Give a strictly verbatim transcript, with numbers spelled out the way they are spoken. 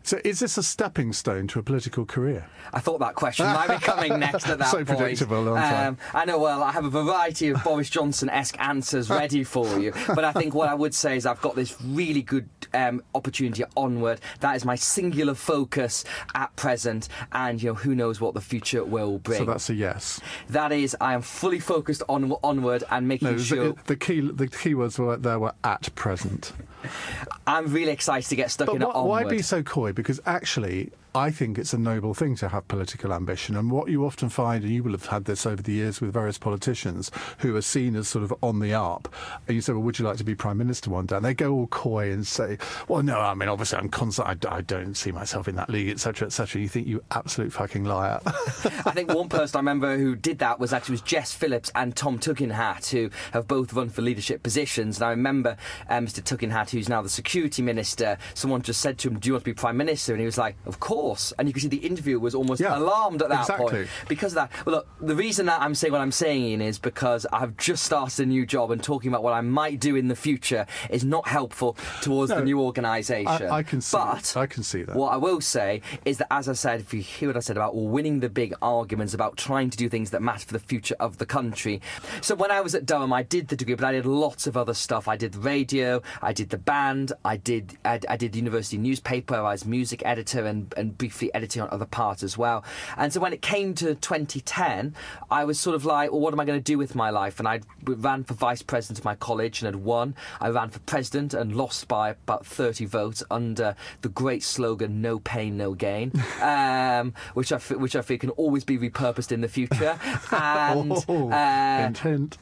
So is this a stepping stone to a political career? I thought that question might be coming next at that so point. So predictable, um, I know, well, I have a variety of Boris Johnson-esque answers ready for you, but I think what I would say is I've got this really good um, opportunity onward. That is my singular focus at present, and, you know, who knows what the future will bring. So that's a yes. That is, I am fully focused on onward and making no, sure... The, the, key, the key words were, there were at present. I'm really excited to get stuck but in wh- it onward. Why be so coy? Because actually, I think it's a noble thing to have political ambition. And what you often find, and you will have had this over the years with various politicians who are seen as sort of on the up, and you say, well, would you like to be Prime Minister one day? And they go all coy and say, well, no, I mean, obviously I'm constant, I, I don't see myself in that league, et cetera, et cetera. You think, you absolute fucking liar. I think one person I remember who did that was actually was Jess Phillips and Tom Tugendhat, who have both run for leadership positions. And I remember um, Mister Tugendhat, who's now the Security Minister, someone just said to him, do you want to be Prime Minister? And he was like, of course. And you could see the interviewer was almost yeah, alarmed at that exactly. point. Because of that. Well, look, the reason that I'm saying what I'm saying, Ian, is because I've just started a new job, and talking about what I might do in the future is not helpful towards no, the new organisation. I, I can see But that. I can see that. What I will say is that, as I said, if you hear what I said about winning the big arguments, about trying to do things that matter for the future of the country. So when I was at Durham, I did the degree, but I did lots of other stuff. I did radio, I did the band, I did I, I did the university newspaper, I was music editor and, and briefly editing on other parts as well. And so when it came to twenty ten, I was sort of like, well, what am I going to do with my life? And I ran for vice president of my college and had won. I ran for president and lost by about thirty votes under the great slogan, no pain, no gain, um, which I, f- which I think can always be repurposed in the future. And oh, uh, hint, hint.